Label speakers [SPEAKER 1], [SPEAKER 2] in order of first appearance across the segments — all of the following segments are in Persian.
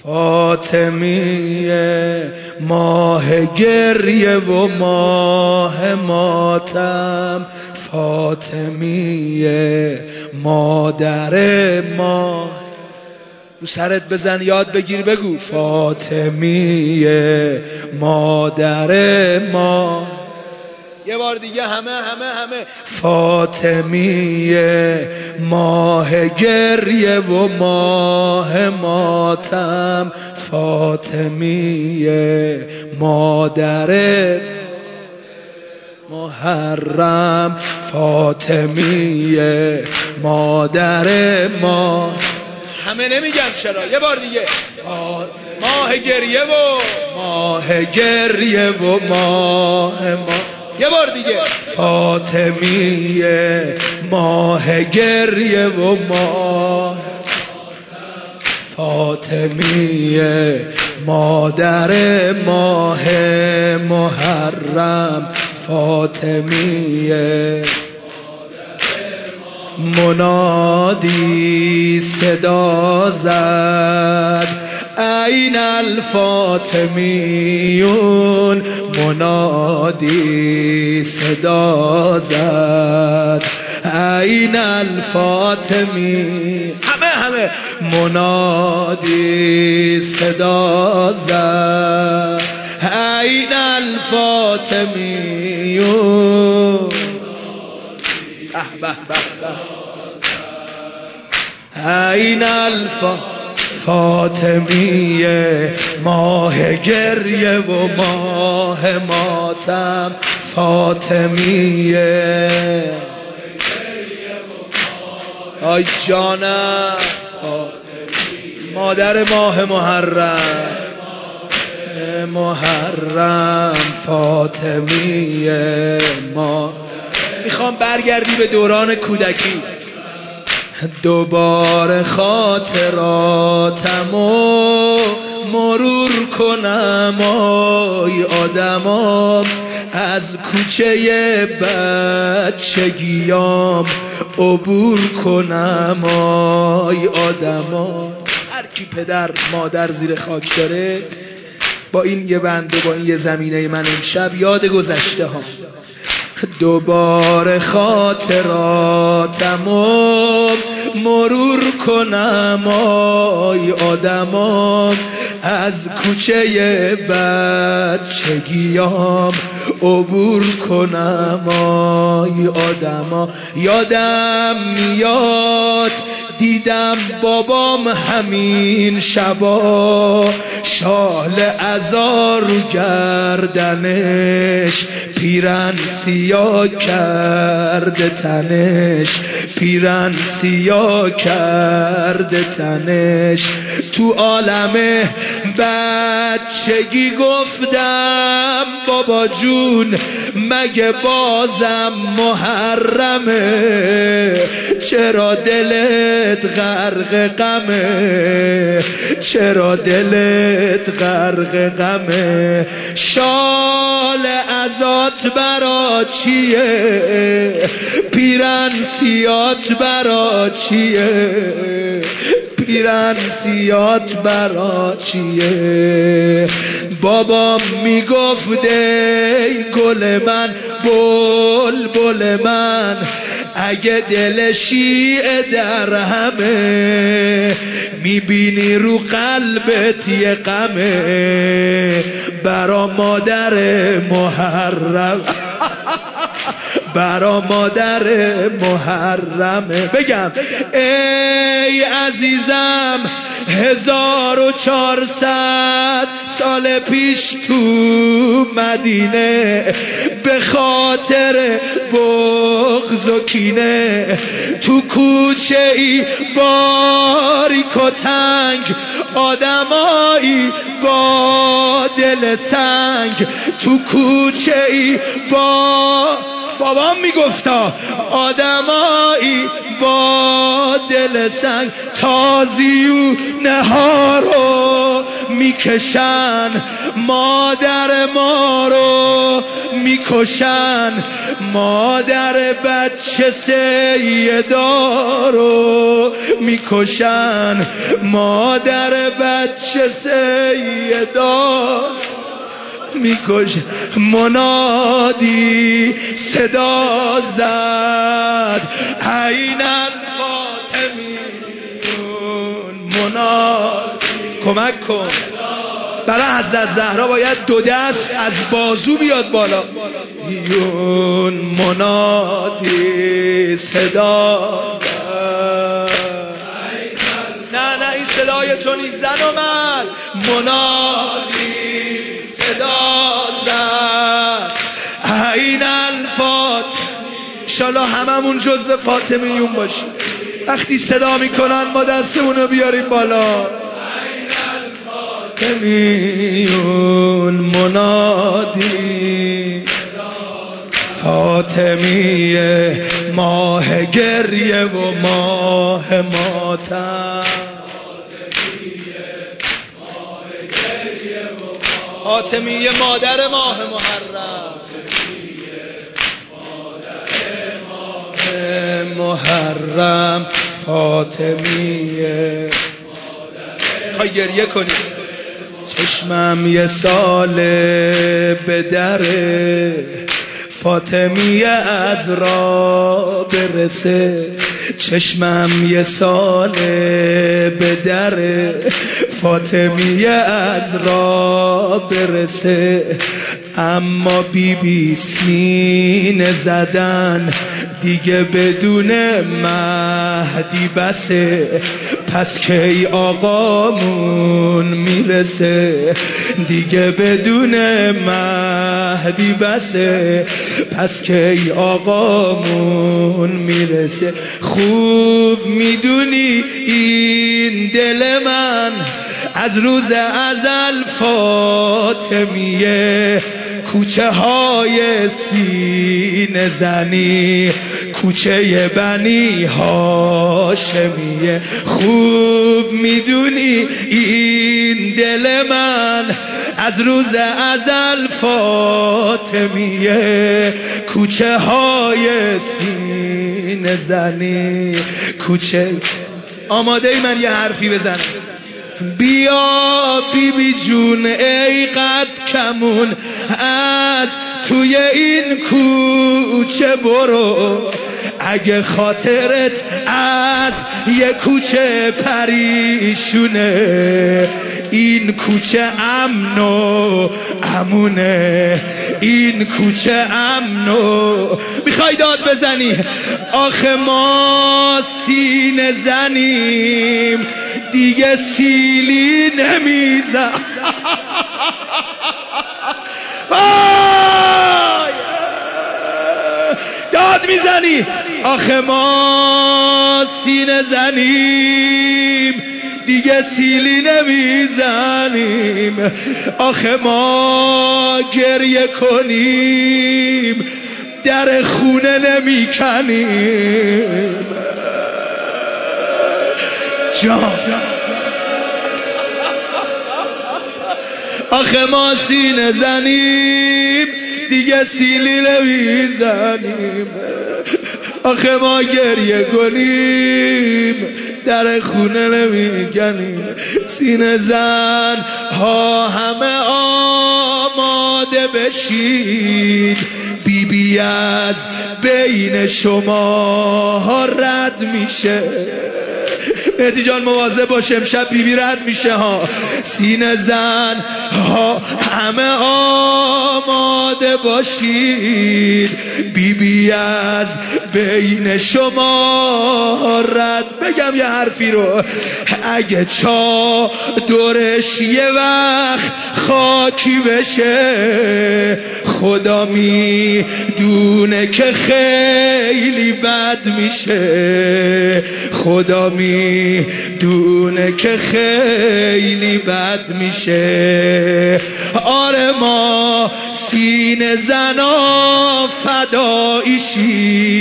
[SPEAKER 1] فاطمیه ماه گریه و ماه ماتم، فاطمیه مادر ما. رو سرت بزن یاد بگیر بگو فاطمیه مادر ما. یه بار دیگه همه فاطمیه ماه گریه و ماه ماتم، فاطمیه مادر محرم، فاطمیه مادر ما. همه نمیگم چرا، یه بار دیگه ماه گریه و ماه گریه و ماه ما. یه بار دیگه فاطمیه ماه گریه و ماه، فاطمیه مادر ماه محرم، فاطمیه. منادی صدا زد این الفاطمیون، منادی صدا زد این الفاطمی. همه منادی صدا زد این الفاطمیون. این فاطمیه ماه گریه و ماه ماتم، فاطمیه. آی جانم مادر ماه محرم، فاطمیه ما. میخوام برگردی به دوران کودکی، دوباره خاطراتمو مرور کنم آی آدمام، از کوچه بچگیام عبور کنم آی آدمام. هر کی پدر مادر زیر خاک داره با این یه بنده، با این یه زمینه من امشب یاد گذشته ها. دوباره خاطراتمو مرور کنم آی آدمام، از کوچه بچگیام عبور کنم آی آدما. یادم میاد دیدم بابام همین شبا، شال عزا رو گردنش، پیرن سیاه کرده تنش، پیرن سیاه کرده تنش. تو عالم بچگی گفتم بابا جون مگه بازم محرمه، چرا دلت غرق غمه، چرا دلت غرق غمه. شال عزات برا چیه، پیرن سیات برا چیه، پیرن سیات برا چیه. بابام میگفت ای گل من بلبل من، اگه دل شیعه در همه، میبینی رو قلبت یه غمه، برا مادر محرم برا مادر محرمه. بگم ای عزیزم 1400 سال پیش تو مدینه، به خاطر بغض و کینه، تو کوچه ای باریک و تنگ، آدمایی با دل سنگ، تو کوچه ای بابام میگفتا آدمایی با دل سنگ، تازیونه ها رو میکشن، مادر ما رو میکشن، مادر بچه سیدا رو میکشن، مادر بچه سیدا میکش. منادی صدا زد عین الفاطمیون، منادی کمک کن. برای حضرت زهرا باید دو دست از بازو بیاد بالا. یون منادی صدا زد، نه این صدای تو نیست زن و مرد. منادی صدا زد عین الفاطمیون. انشالله هممون جزو فاطمیون باشیم. وقتی صدا میکنن ما دستمون رو بیاریم بالا. فاطمیون منادی، فاطمیه ماه گریه و ماه ماتم، فاطمیه مادر ماه محرم، فاطمیه خواهی گریه کنی. چشمم یه ساله به دره، فاطمیه از را برسه. چشمم یه ساله به دره، فاطمیه از را برسه. اما بی سینه زدن دیگه بدون مهدی بسه. پس کی آقامون میرسه، دیگه بدون مهدی بسه. پس کی آقامون میرسه. خوب میدونی این دل من از روز ازل فاطمیه، کوچه های سینه زنی، کوچه بنی هاشمیه. خوب میدونی این دل من از روز ازل فاطمیه، کوچه های سینه زنی، کوچه. آماده ای من یه حرفی بزنم؟ بیا بی بی جون ای قد کمون، از توی این کوچه برو. اگه خاطرت از یه کوچه پریشونه، این کوچه امن و امونه، این کوچه امن و. میخوای داد بزنی؟ آخه ما سینه زنیم دیگه سیلی نمیزن. داد میزنی؟ آخه ما سینه زنیم دیگه سیلی نمیزنیم. آخه ما گریه کنیم در خونه نمیکنیم. جان آخه ما سینه زنیم دیگه سیلی نمیزنیم. آخه ما گریه کنیم در خونه نمیکنیم. سینه زن ها همه آماده بشید، بی بی از بین شما رد میشه. مهدی جان مواظب باش، امشب بی بی رد میشه ها. سینه زن ها همه آماده باشید، بی بی از بین شما رد. بگم یه حرفی رو، اگه چادرش یه وقت خاکی بشه، خدا میدونه که خیلی بد میشه. خدا میدونه که خیلی بد میشه. آره ما سینه زنا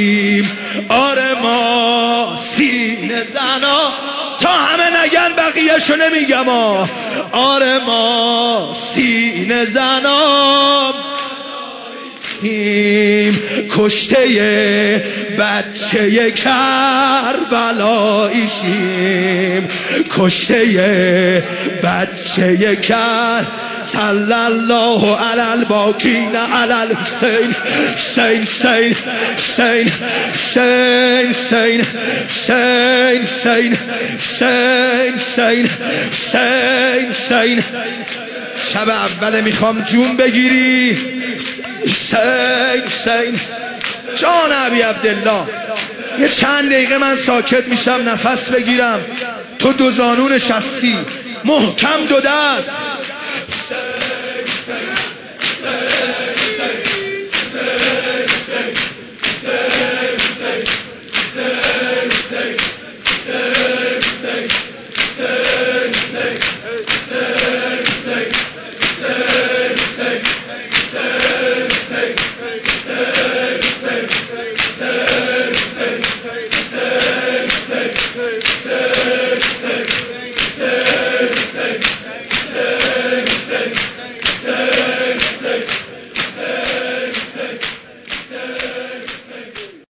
[SPEAKER 1] فدایشیم، آره ما سینه زنا. تا همه نگن بقیه بقیهشو نمیگم آره ما سینه زنام کشته بچه کربلاییشیم، کشته بچه صلی الله علی الباکین علی الحسین، حسین حسین حسین حسین حسین حسین حسین حسین حسین حسین. شب اول میخوام جون بگیری حسین حسین جان ابی عبدالله. یه چند دقیقه من ساکت میشم نفس بگیرم، تو دو زانو نشستی محکم دو دست